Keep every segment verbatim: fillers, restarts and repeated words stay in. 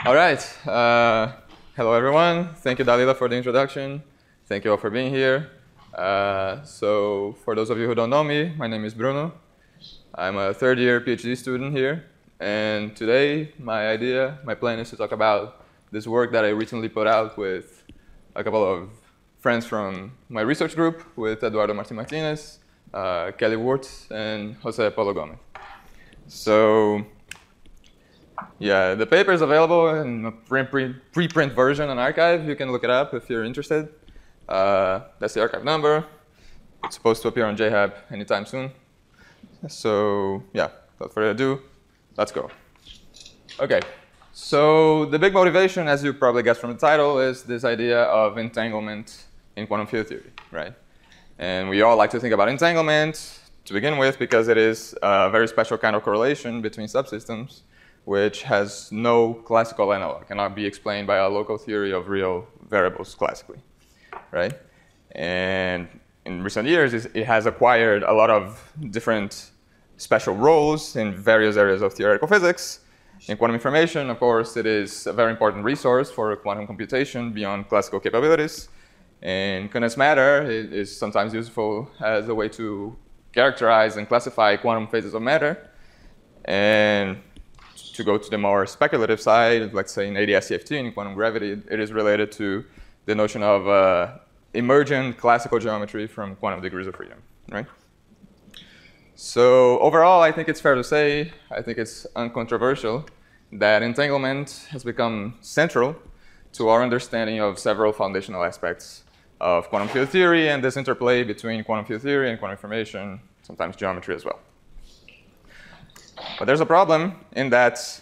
All right. Uh, hello, everyone. Thank you, Dalila, for the introduction. Thank you all for being here. Uh, so for those of you who don't know me, my name is Bruno. I'm a third-year PhD student here. And today, my idea, my plan is to talk about this work that I recently put out with a couple of friends from my research group, with Eduardo Martin Martinez, uh, Kelly Wirtz, and Jose Paulo Gomez. So yeah, the paper is available in a pre-print, pre-print version on arXiv. You can look it up if you're interested. Uh, that's the arXiv number. It's supposed to appear on JHAP anytime soon. So yeah, without further ado, let's go. OK, so the big motivation, as you probably guessed from the title, is this idea of entanglement in quantum field theory, right? And we all like to think about entanglement to begin with because it is a very special kind of correlation between subsystems, which has no classical analog, cannot be explained by a local theory of real variables classically, right? And in recent years, it has acquired a lot of different special roles in various areas of theoretical physics. In quantum information, of course, it is a very important resource for quantum computation beyond classical capabilities. And condensed matter is sometimes useful as a way to characterize and classify quantum phases of matter. And to go to the more speculative side, let's say in A D S C F T, in quantum gravity, it is related to the notion of uh, emergent classical geometry from quantum degrees of freedom, right? So overall, I think it's fair to say, I think it's uncontroversial, that entanglement has become central to our understanding of several foundational aspects of quantum field theory and this interplay between quantum field theory and quantum information, sometimes geometry as well. But there's a problem in that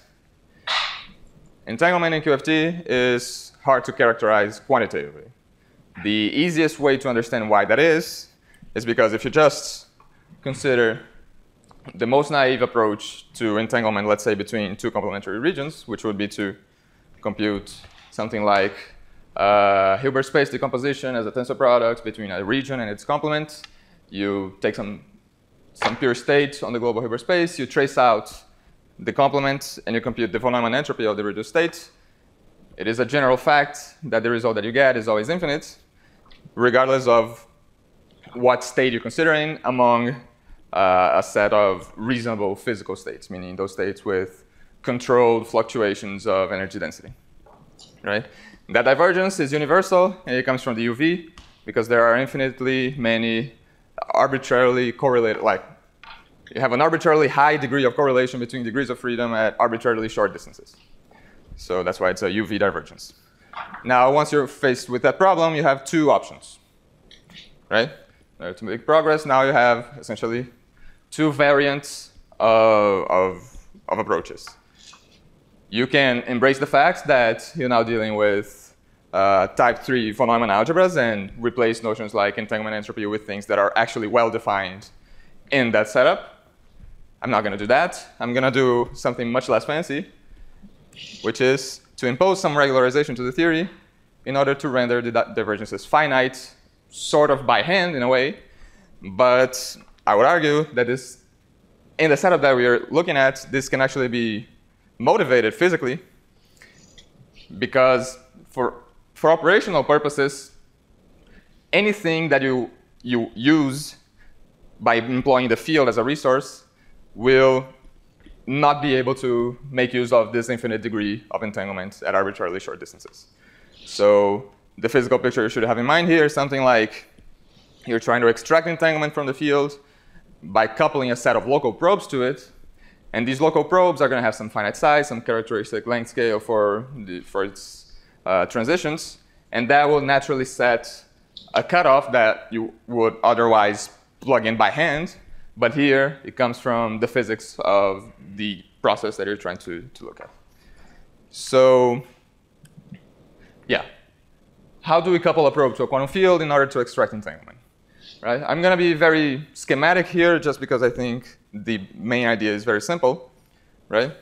entanglement in Q F T is hard to characterize quantitatively. The easiest way to understand why that is is because if you just consider the most naive approach to entanglement, let's say, between two complementary regions, which would be to compute something like uh, Hilbert space decomposition as a tensor product between a region and its complement. You take some some pure state on the global Hilbert space, you trace out the complement, and you compute the von Neumann entropy of the reduced state. It is a general fact that the result that you get is always infinite, regardless of what state you're considering among uh, a set of reasonable physical states, meaning those states with controlled fluctuations of energy density, right? That divergence is universal, and it comes from the U V, because there are infinitely many arbitrarily correlated, like you have an arbitrarily high degree of correlation between degrees of freedom at arbitrarily short distances. So that's why it's a U V divergence. Now, once you're faced with that problem, you have two options, right? Uh, to make progress, now you have essentially two variants of, of, of approaches. You can embrace the fact that you're now dealing with Uh, type three von Neumann algebras and replace notions like entanglement entropy with things that are actually well-defined in that setup. I'm not going to do that. I'm going to do something much less fancy, which is to impose some regularization to the theory in order to render the divergences finite, sort of by hand in a way. But I would argue that this, in the setup that we are looking at, this can actually be motivated physically, because for For operational purposes, anything that you, you use by employing the field as a resource will not be able to make use of this infinite degree of entanglement at arbitrarily short distances. So the physical picture you should have in mind here is something like you're trying to extract entanglement from the field by coupling a set of local probes to it. And these local probes are going to have some finite size, some characteristic length scale for, the, for its Uh, transitions, and that will naturally set a cutoff that you would otherwise plug in by hand, but here it comes from the physics of the process that you're trying to, to look at. So yeah, how do we couple a probe to a quantum field in order to extract entanglement? Right? I'm going to be very schematic here just because I think the main idea is very simple, right?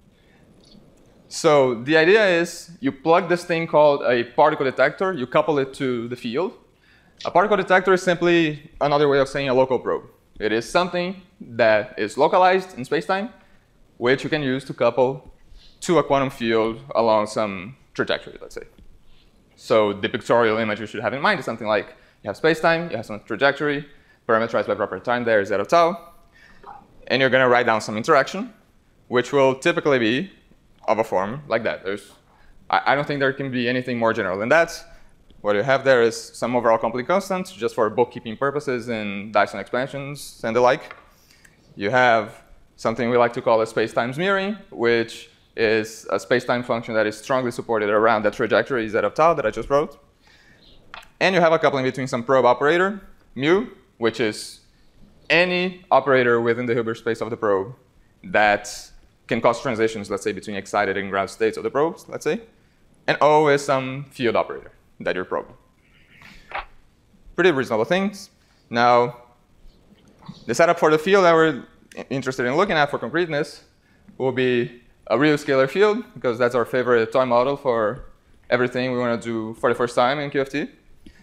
So the idea is you plug this thing called a particle detector, you couple it to the field. A particle detector is simply another way of saying a local probe. It is something that is localized in space-time, which you can use to couple to a quantum field along some trajectory, let's say. So the pictorial image you should have in mind is something like you have space-time, you have some trajectory, parameterized by proper time there, z of tau, and you're going to write down some interaction, which will typically be of a form like that. There's, I, I don't think there can be anything more general than that. What you have there is some overall complete constant, just for bookkeeping purposes and Dyson expansions and the like. You have something we like to call a space-time mirroring, which is a space-time function that is strongly supported around that trajectory z of tau that I just wrote. And you have a coupling between some probe operator, mu, which is any operator within the Hilbert space of the probe that can cause transitions, let's say, between excited and ground states of the probes, let's say. And O is some field operator that you're probing. Pretty reasonable things. Now, the setup for the field that we're interested in looking at for concreteness will be a real scalar field, because that's our favorite toy model for everything we want to do for the first time in Q F T.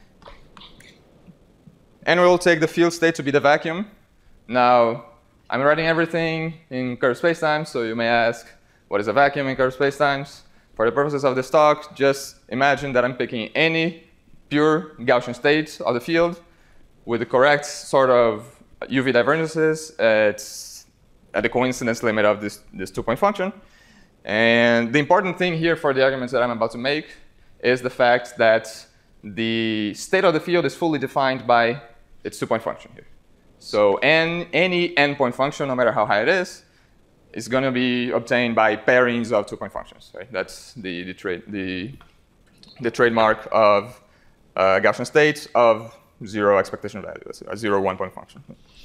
And we'll take the field state to be the vacuum. Now, I'm writing everything in curved spacetime, so you may ask, what is a vacuum in curved spacetimes? For the purposes of this talk, just imagine that I'm picking any pure Gaussian state of the field with the correct sort of U V divergences at, at the coincidence limit of this, this two-point function. And the important thing here for the arguments that I'm about to make is the fact that the state of the field is fully defined by its two-point function here. So n, any n-point function, no matter how high it is, is going to be obtained by pairings of two-point functions. Right? That's the, the, tra the, the trademark of uh, Gaussian states of zero expectation value, let's say, a zero one-point function.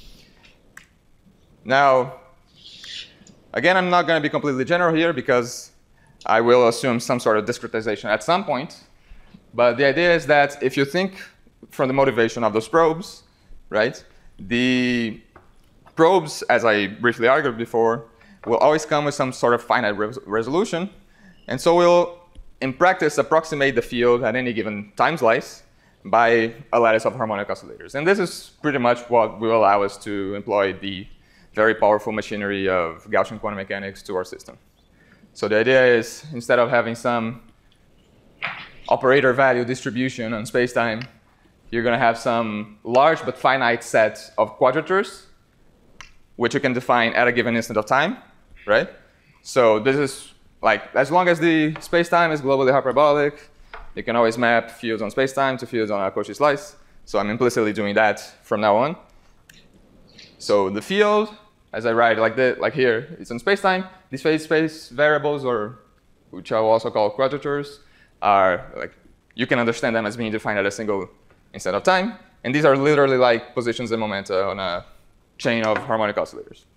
Now, again, I'm not going to be completely general here, because I will assume some sort of discretization at some point. But the idea is that if you think from the motivation of those probes, right, the probes, as I briefly argued before, will always come with some sort of finite res resolution. And so we'll, in practice, approximate the field at any given time slice by a lattice of harmonic oscillators. And this is pretty much what will allow us to employ the very powerful machinery of Gaussian quantum mechanics to our system. So the idea is, instead of having some operator value distribution on spacetime, you're going to have some large but finite set of quadratures, which you can define at a given instant of time, right? So this is like, as long as the spacetime is globally hyperbolic, you can always map fields on spacetime to fields on a Cauchy slice. So I'm implicitly doing that from now on. So the field, as I write like that, like here, it's on spacetime. These phase space variables, or which I will also call quadratures, are like, you can understand them as being defined at a single instant of time. And these are literally like positions and momenta on a chain of harmonic oscillators.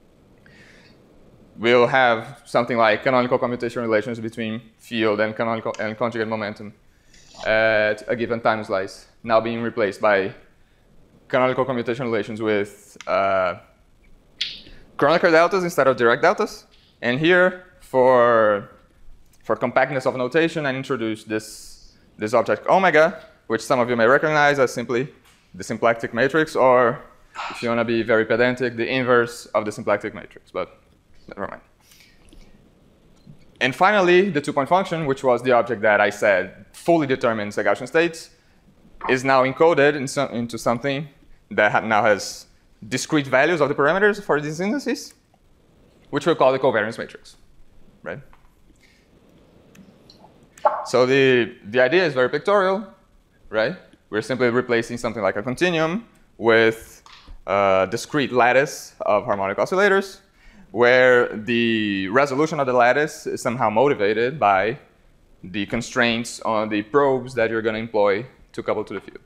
We'll have something like canonical commutation relations between field and canonical and conjugate momentum at a given time slice, now being replaced by canonical commutation relations with uh, Kronecker deltas instead of direct deltas. And here, for, for compactness of notation, I introduced this, this object omega, which some of you may recognize as simply the symplectic matrix, or if you want to be very pedantic, the inverse of the symplectic matrix, but never mind. And finally, the two-point function, which was the object that I said fully determines the Gaussian states, is now encoded in some, into something that ha now has discrete values of the parameters for these indices, which we'll call the covariance matrix, right? So the, the idea is very pictorial, right? We're simply replacing something like a continuum with a discrete lattice of harmonic oscillators, where the resolution of the lattice is somehow motivated by the constraints on the probes that you're going to employ to couple to the field.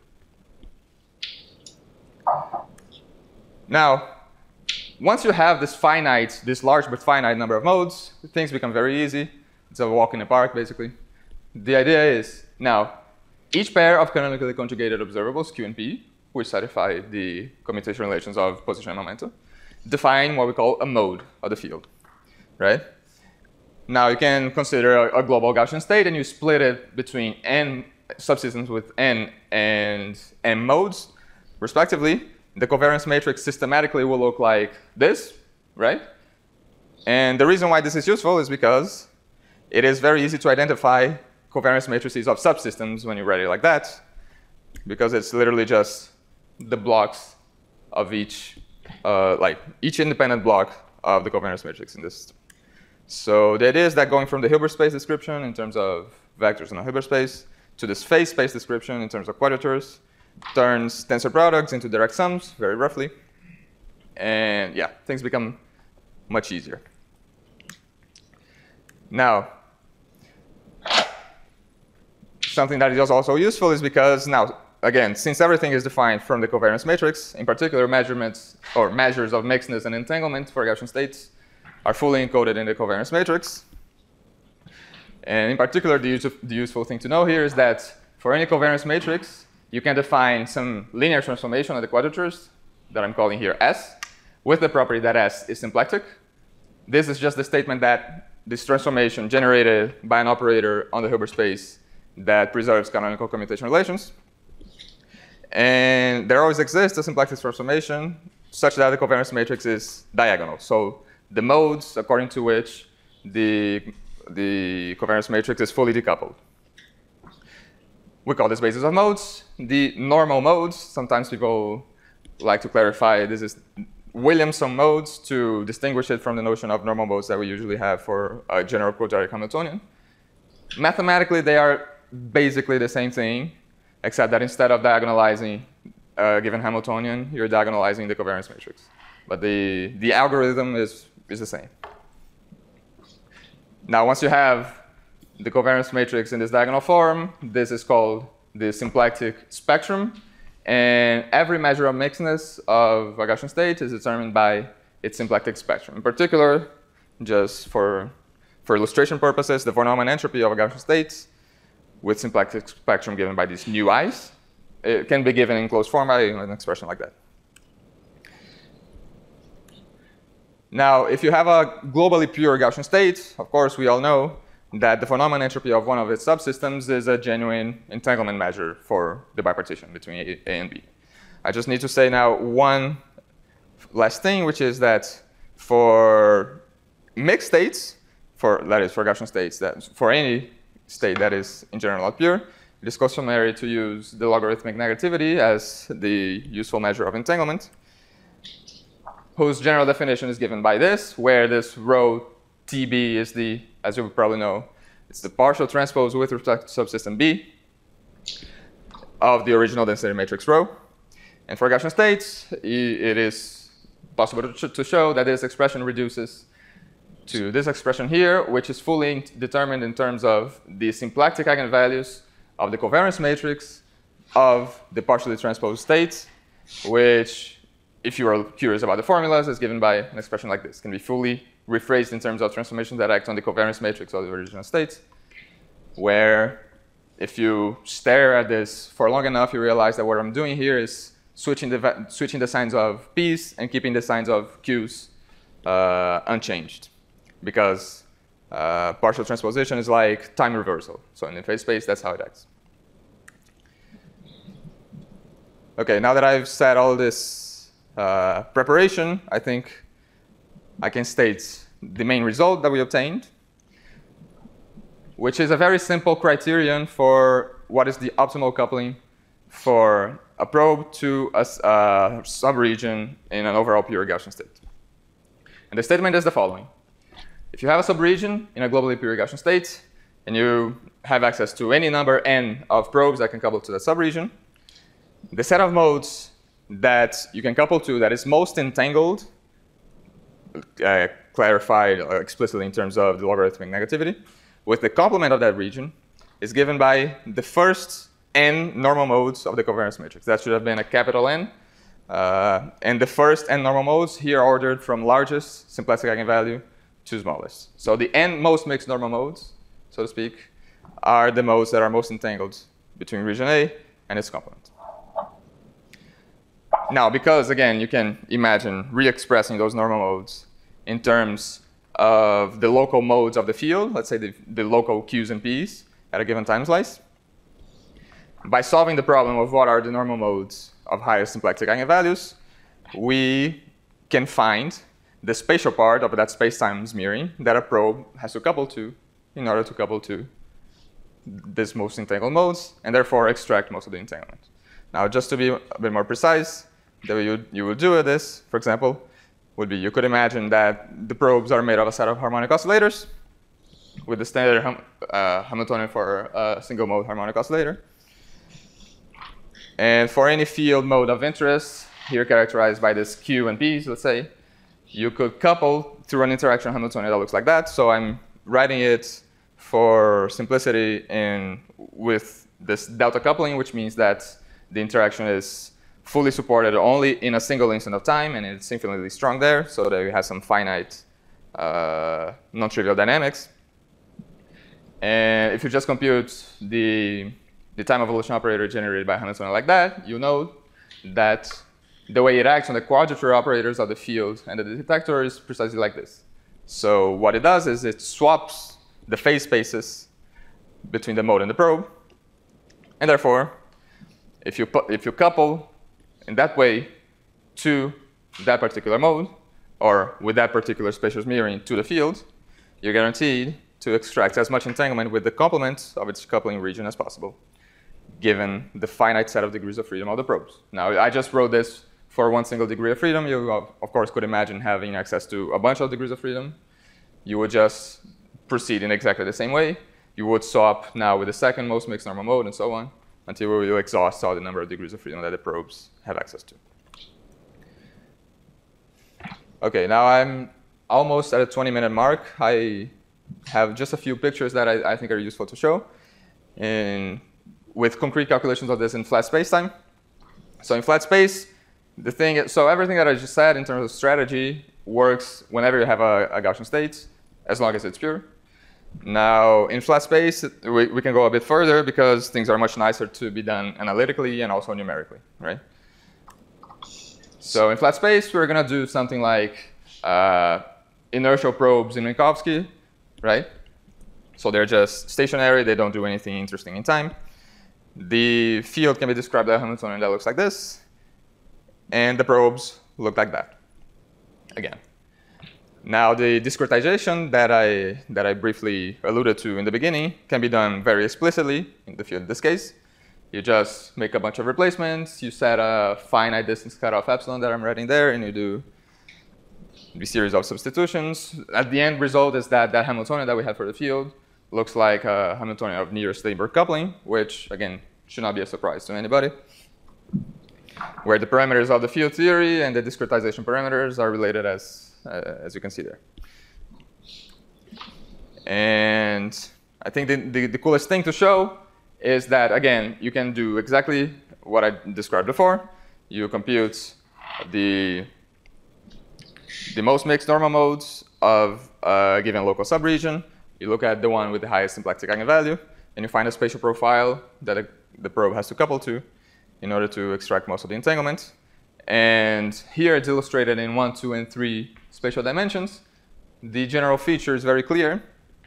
Now, once you have this finite, this large but finite number of modes, things become very easy. It's a walk in the park, basically. The idea is, now, each pair of canonically conjugated observables, Q and P, which satisfy the commutation relations of position and momentum, define what we call a mode of the field, right? Now you can consider a, a global Gaussian state, and you split it between n subsystems with n and m modes, respectively. The covariance matrix systematically will look like this, right? And the reason why this is useful is because it is very easy to identify covariance matrices of subsystems when you write it like that, because it's literally just the blocks of each, uh, like each independent block of the covariance matrix in this system. So the idea is that going from the Hilbert space description in terms of vectors in a Hilbert space to this phase space description in terms of quadratures turns tensor products into direct sums, very roughly. And yeah, things become much easier. Now, something that is also useful is because now, again, since everything is defined from the covariance matrix, in particular measurements or measures of mixedness and entanglement for Gaussian states are fully encoded in the covariance matrix. And in particular, the, use the useful thing to know here is that for any covariance matrix, you can define some linear transformation of the quadratures that I'm calling here S, with the property that S is symplectic. This is just the statement that this transformation generated by an operator on the Hilbert space that preserves canonical commutation relations. And there always exists a symplectic transformation such that the covariance matrix is diagonal. So the modes according to which the, the covariance matrix is fully decoupled. We call this basis of modes. The normal modes, sometimes people like to clarify this is Williamson modes to distinguish it from the notion of normal modes that we usually have for a general quadratic Hamiltonian. Mathematically, they are basically the same thing, except that instead of diagonalizing a given Hamiltonian, you're diagonalizing the covariance matrix. But the, the algorithm is, is the same. Now, once you have the covariance matrix in this diagonal form, this is called the symplectic spectrum. And every measure of mixedness of a Gaussian state is determined by its symplectic spectrum. In particular, just for, for illustration purposes, the von Neumann entropy of a Gaussian state with symplectic spectrum given by these new i's, it can be given in closed form by an expression like that. Now, if you have a globally pure Gaussian state, of course, we all know that the von Neumann entropy of one of its subsystems is a genuine entanglement measure for the bipartition between A, A and B. I just need to say now one last thing, which is that for mixed states, for that is for Gaussian states, that for any state that is in general not pure, it is customary to use the logarithmic negativity as the useful measure of entanglement, whose general definition is given by this, where this rho T B is the, as you probably know, it's the partial transpose with respect to subsystem B of the original density matrix rho. And for Gaussian states, it is possible to show that this expression reduces to this expression here, which is fully determined in terms of the symplectic eigenvalues of the covariance matrix of the partially transposed states, which, if you are curious about the formulas, is given by an expression like this. It can be fully rephrased in terms of transformations that act on the covariance matrix of the original states, where if you stare at this for long enough, you realize that what I'm doing here is switching the, switching the signs of P's and keeping the signs of Q's uh, unchanged. Because uh, partial transposition is like time reversal. So in the phase space, that's how it acts. OK, now that I've said all this uh, preparation, I think I can state the main result that we obtained, which is a very simple criterion for what is the optimal coupling for a probe to a, a subregion in an overall pure Gaussian state. And the statement is the following. If you have a subregion in a globally pure Gaussian state, and you have access to any number n of probes that can couple to that subregion, the set of modes that you can couple to that is most entangled, uh, clarified uh, explicitly in terms of the logarithmic negativity, with the complement of that region, is given by the first n normal modes of the covariance matrix. That should have been a capital N. Uh, and the first n normal modes here are ordered from largest symplectic eigenvalue to smallest. So the n most mixed normal modes, so to speak, are the modes that are most entangled between region A and its complement. Now, because, again, you can imagine re-expressing those normal modes in terms of the local modes of the field, let's say the, the local Q's and P's at a given time slice, by solving the problem of what are the normal modes of highest symplectic eigenvalues, we can find the spatial part of that space-time smearing that a probe has to couple to in order to couple to this most entangled modes, and therefore extract most of the entanglement. Now, just to be a bit more precise, the way you, you would do this, for example, would be you could imagine that the probes are made of a set of harmonic oscillators with the standard ham uh, Hamiltonian for a single mode harmonic oscillator. And for any field mode of interest, here characterized by this Q and P's, let's say, you could couple through an interaction Hamiltonian that looks like that. So I'm writing it for simplicity in with this delta coupling, which means that the interaction is fully supported only in a single instant of time, and it's infinitely strong there, so that it has some finite uh, non-trivial dynamics. And if you just compute the, the time evolution operator generated by Hamiltonian like that, you know that the way it acts on the quadrature operators of the field and the detector is precisely like this. So what it does is it swaps the phase spaces between the mode and the probe, and therefore, if you, put, if you couple in that way to that particular mode, or with that particular spatial mirroring to the field, you're guaranteed to extract as much entanglement with the complement of its coupling region as possible, given the finite set of degrees of freedom of the probes. Now, I just wrote this for one single degree of freedom. You, of course, could imagine having access to a bunch of degrees of freedom. You would just proceed in exactly the same way. You would swap now with the second most mixed normal mode and so on, until you exhaust all the number of degrees of freedom that the probes have access to. OK, now I'm almost at a twenty minute mark. I have just a few pictures that I, I think are useful to show, in, with concrete calculations of this in flat space-time. So in flat space, the thing, so everything that I just said in terms of strategy works whenever you have a, a Gaussian state, as long as it's pure. Now, in flat space, we, we can go a bit further because things are much nicer to be done analytically and also numerically, right? So in flat space, we're going to do something like uh, inertial probes in Minkowski, right? So they're just stationary. They don't do anything interesting in time. The field can be described by a Hamiltonian that looks like this, and the probes look like that, again. Now, the discretization that I, that I briefly alluded to in the beginning can be done very explicitly in the field in this case. You just make a bunch of replacements. You set a finite distance cutoff epsilon that I'm writing there, and you do the series of substitutions. At the end result is that that Hamiltonian that we had for the field looks like a Hamiltonian of near-Steinberg coupling, which, again, should not be a surprise to anybody, where the parameters of the field theory and the discretization parameters are related as Uh, as you can see there. And I think the, the, the coolest thing to show is that, again, you can do exactly what I described before. You compute the, the most mixed normal modes of a given local subregion. You look at the one with the highest symplectic eigenvalue, and you find a spatial profile that a, the probe has to couple to in order to extract most of the entanglement. And here it's illustrated in one, two, and three spatial dimensions. The general feature is very clear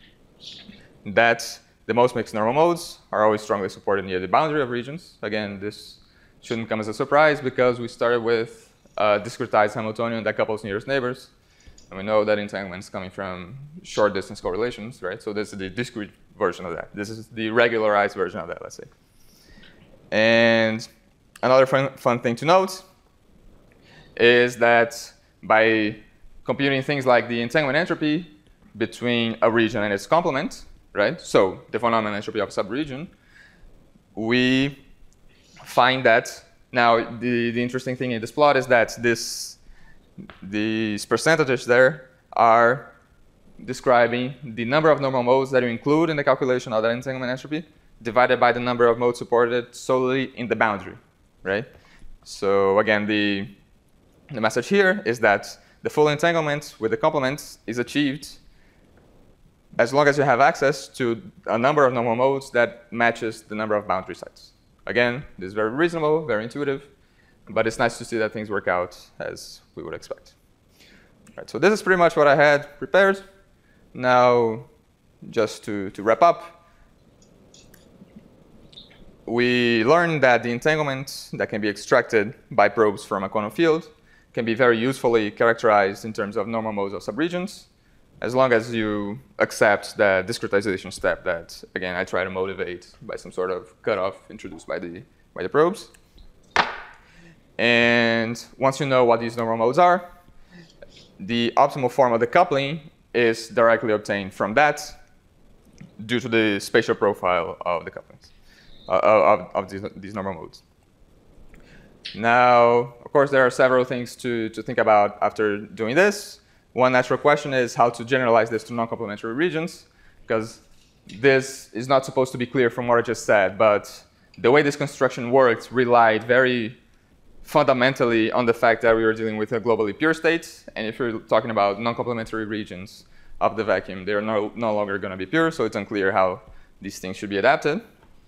that the most mixed normal modes are always strongly supported near the boundary of regions. Again, this shouldn't come as a surprise because we started with a discretized Hamiltonian that couples nearest neighbors. And we know that entanglement is coming from short distance correlations, right? So this is the discrete version of that. This is the regularized version of that, let's say. And another fun, fun thing to note is that by computing things like the entanglement entropy between a region and its complement, right? So the phenomenon entropy of a subregion, we find that now the, the interesting thing in this plot is that this these percentages there are describing the number of normal modes that you include in the calculation of that entanglement entropy divided by the number of modes supported solely in the boundary, right? So again, the The message here is that the full entanglement with the complements is achieved as long as you have access to a number of normal modes that matches the number of boundary sites. Again, this is very reasonable, very intuitive, but it's nice to see that things work out as we would expect. All right, so this is pretty much what I had prepared. Now, just to, to wrap up, we learned that the entanglement that can be extracted by probes from a quantum field can be very usefully characterized in terms of normal modes of subregions. as long as you accept that discretization step that, again, I try to motivate by some sort of cutoff introduced by the, by the probes. And once you know what these normal modes are, the optimal form of the coupling is directly obtained from that due to the spatial profile of the couplings, uh, of, of these, these normal modes. Now, of course, there are several things to, to think about after doing this. One natural question is how to generalize this to non-complementary regions, because this is not supposed to be clear from what I just said, but the way this construction worked relied very fundamentally on the fact that we were dealing with a globally pure state, and if you're talking about non-complementary regions of the vacuum, they're no, no longer going to be pure, so it's unclear how these things should be adapted.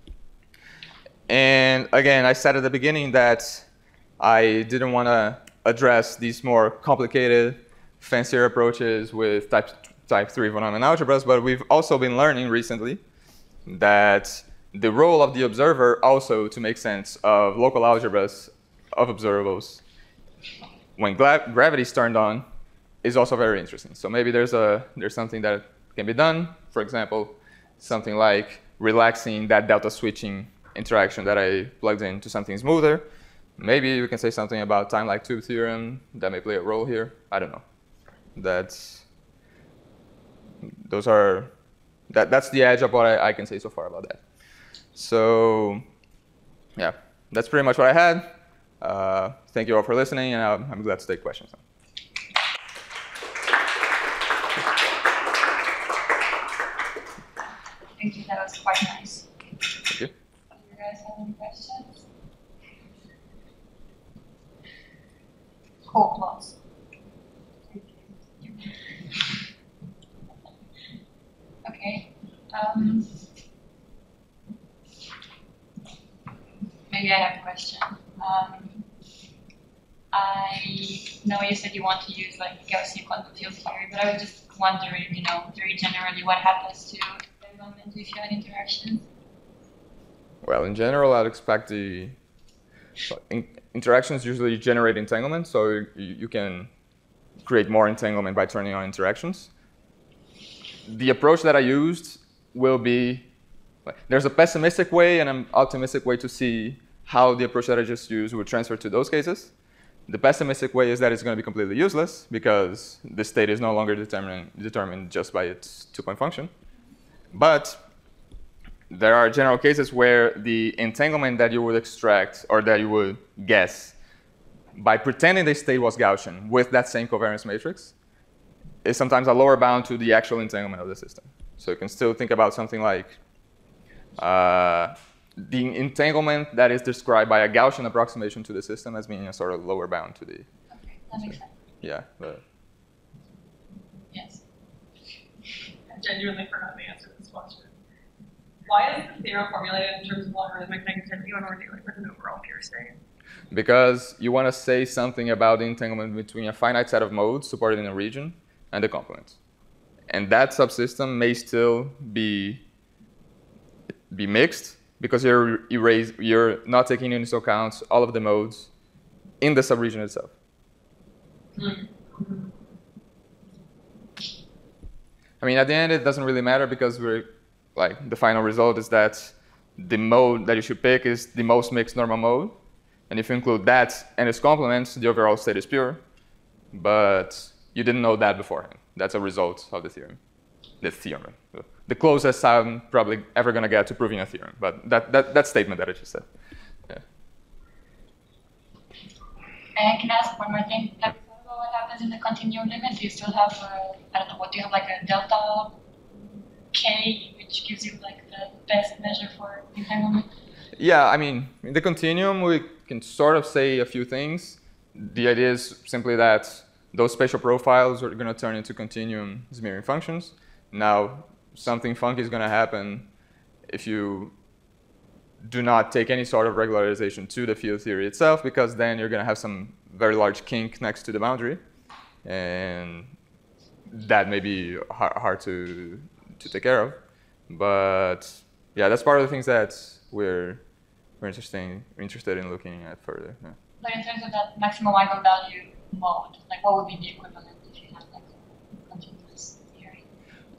And again, I said at the beginning that I didn't want to address these more complicated, fancier approaches with type, type three von Neumann algebras, but we've also been learning recently that the role of the observer also to make sense of local algebras of observables when gra gravity is turned on is also very interesting. So maybe there's, a, there's something that can be done. For example, something like relaxing that delta switching interaction that I plugged into something smoother. Maybe we can say something about time-like tube theorem that may play a role here. I don't know. That's, those are, that, that's the edge of what I, I can say so far about that. So yeah, that's pretty much what I had. Uh, thank you all for listening, and I'm, I'm glad to take questions. Thank you, that was quite nice. Thank you. Do you guys have any questions? Cool, lots. Okay. Um, maybe I have a question. Um, I know you said you want to use like Gaussian quantum field theory, but I was just wondering, you know, very generally, what happens to entanglement if you had interactions? Well, in general, I'd expect the in, interactions usually generate entanglement, so you, you can create more entanglement by turning on interactions. The approach that I used will be, there's a pessimistic way and an optimistic way to see how the approach that I just used would transfer to those cases. The pessimistic way is that it's going to be completely useless because the state is no longer determined, determined just by its two-point function. But there are general cases where the entanglement that you would extract or that you would guess by pretending the state was Gaussian with that same covariance matrix is sometimes a lower bound to the actual entanglement of the system. So you can still think about something like uh, the entanglement that is described by a Gaussian approximation to the system as being a sort of lower bound to the. Okay, that makes sense. Yeah. But yes. I genuinely forgot the answer to this question. Why is the theorem formulated in terms of logarithmic negativity when we're dealing with an overall pure state? Because you want to say something about the entanglement between a finite set of modes supported in a region and the complement. And that subsystem may still be, be mixed because you're, erase, you're not taking into account all of the modes in the subregion itself. Mm-hmm. I mean, at the end, it doesn't really matter because we're, like, the final result is that the mode that you should pick is the most mixed normal mode. And if you include that and its complements, the overall state is pure. But you didn't know that beforehand. That's a result of the theorem. The theorem. The closest I'm probably ever going to get to proving a theorem. But that, that, that statement that I just said. Yeah. And can I ask one more thing? Have you thought about what happens in the continuum limit? Do you still have, a, I don't know, what do you have, like a delta K, which gives you like the best measure for entanglement? Yeah, I mean, in the continuum, we can sort of say a few things. The idea is simply that those spatial profiles are going to turn into continuum smearing functions. Now, something funky is going to happen if you do not take any sort of regularization to the field theory itself, because then you're going to have some very large kink next to the boundary. And that may be hard, hard to, to take care of. But yeah, that's part of the things that we're, we're interesting, interested in looking at further. Yeah. But in terms of that maximum eigenvalue mode, like what would be the equivalent if you had like continuous theory?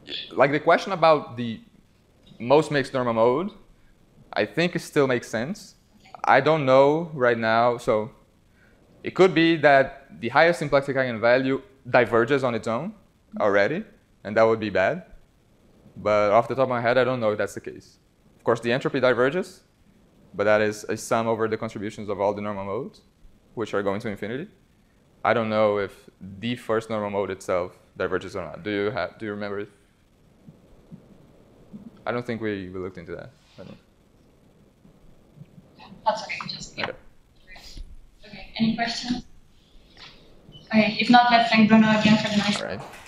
like the question about the most mixed normal mode, I think it still makes sense. I don't know right now, so it could be that the highest symplectic eigenvalue diverges on its own already, and that would be bad. But off the top of my head, I don't know if that's the case. Of course, the entropy diverges, but that is a sum over the contributions of all the normal modes, which are going to infinity. I don't know if the first normal mode itself diverges or not. Do you have? Do you remember? If, I don't think we, we looked into that. That's okay. Just yeah. Okay. Okay. Any questions? Okay. If not, let's thank Bruno again for the nice. All right.